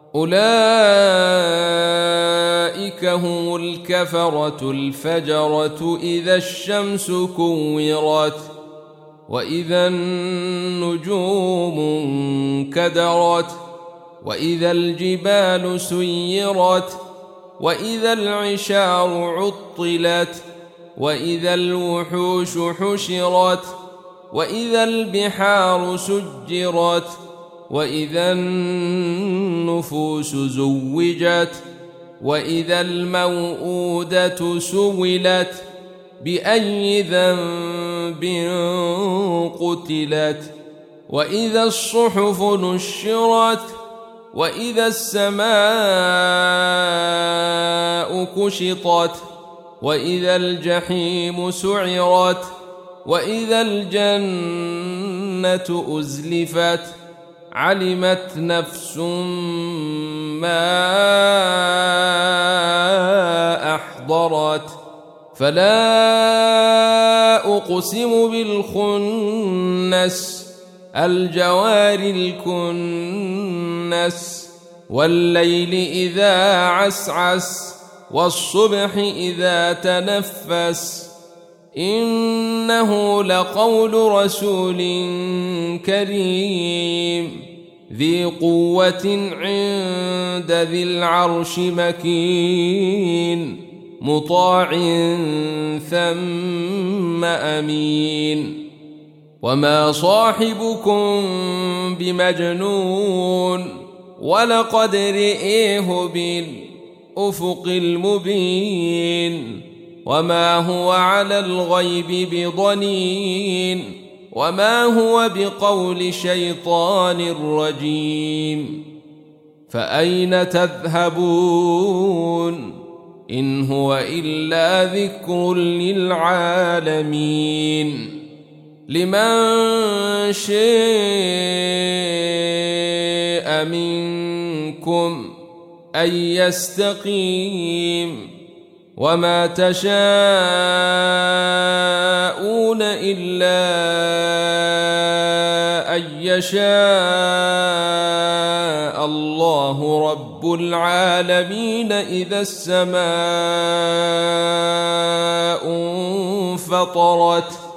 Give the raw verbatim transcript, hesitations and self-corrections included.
أولئك هم الكفرة الفجرة إذا الشمس كورت وإذا النجوم انكدرت وإذا الجبال سيرت وإذا العشار عطلت وإذا الوحوش حشرت وإذا البحار سجرت وإذا النفوس زوجت وإذا الموءودة سئلت بأي ذنب قتلت وإذا الصحف نشرت وإذا السماء كشطت وإذا الجحيم سعرت وإذا الجنة أزلفت علمت نفس ما أحضرت فلا أقسم بالخنس الجوار الكنس والليل إذا عسعس والصبح إذا تنفس إنه لقول رسول كريم ذي قوة عند ذي العرش مكين مطاع ثم أمين وما صاحبكم بمجنون ولقد رئيه بالأفق المبين وما هو على الغيب بضنين وما هو بقول شيطان رجيم فأين تذهبون إن هو إلا ذكر للعالمين لمن شاء منكم أن يستقيم وما تشاءون إلا أن يشاء الله رب العالمين إذا السماء انفطرت